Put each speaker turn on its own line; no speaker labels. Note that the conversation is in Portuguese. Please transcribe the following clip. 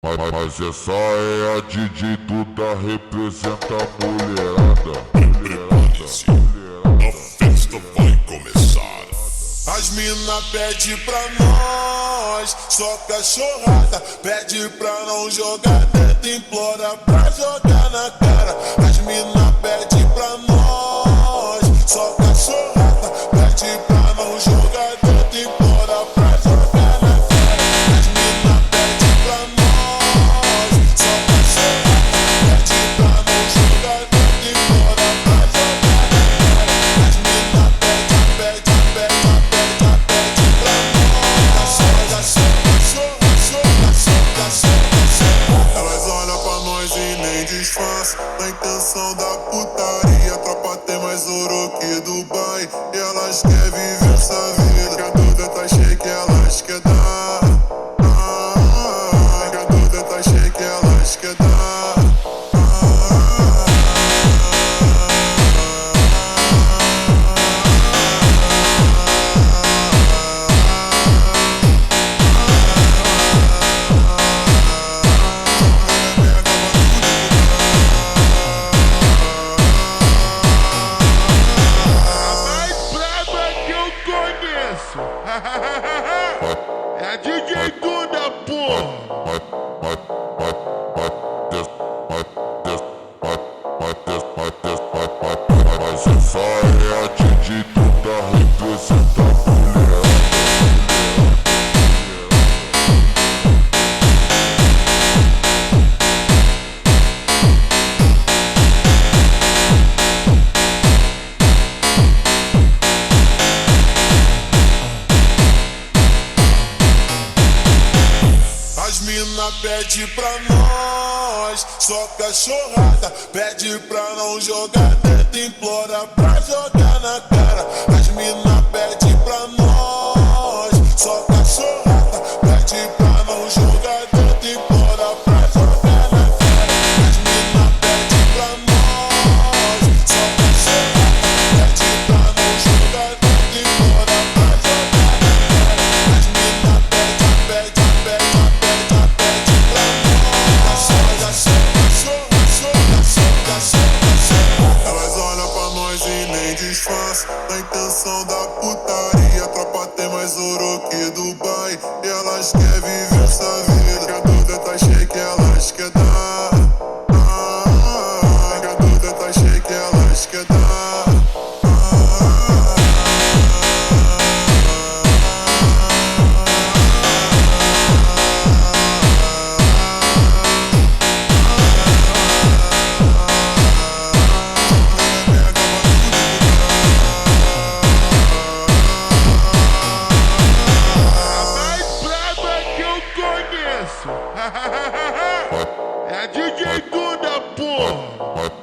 Mas essa é a DJ Duda, representa a mulherada.
Prepare-se, a festa vai começar.
As mina pede pra nós, só cachorrada. Pede pra não jogar dentro, implora pra jogar na cara. As mina pede pra nós, só cachorrada. Pede pra não jogar dentro, implora pra jogar na cara. As mina pede pra nós, só cachorrada. Pede pra não jogar dentro, implora pra jogar na cara. As mina pede pra elas olham pra nós e nem disfarça. Na intenção da putaria, a tropa tem mais ouro que Dubai. E elas querem viver essa vida, que a Duda tá cheia que elas quer dar. Que a Duda tá cheia que elas quer dar.
É a DJ Duda, porra!
Mas essa é a DJ Duda, representa a mulherada.
As mina pede pra nós, só cachorrada. Pede pra não jogar dentro, implora pra jogar na cara. As mina pede pra nós, só cachorrada. Pede pra não jogar dentro, implora pra jogar na cara. As mina pede pra nós, só cachorrada. Pede pra não jogar dentro, implora pra jogar na cara. As mina pede elas olham pra nós e nem disfarça. Na intenção da putaria, a tropa tem mais ouro que Dubai. E elas querem viver essa vida, que a Duda tá cheia que elas quer dar. Que a Duda tá cheia que elas quer dar.
É a DJ Duda, porra!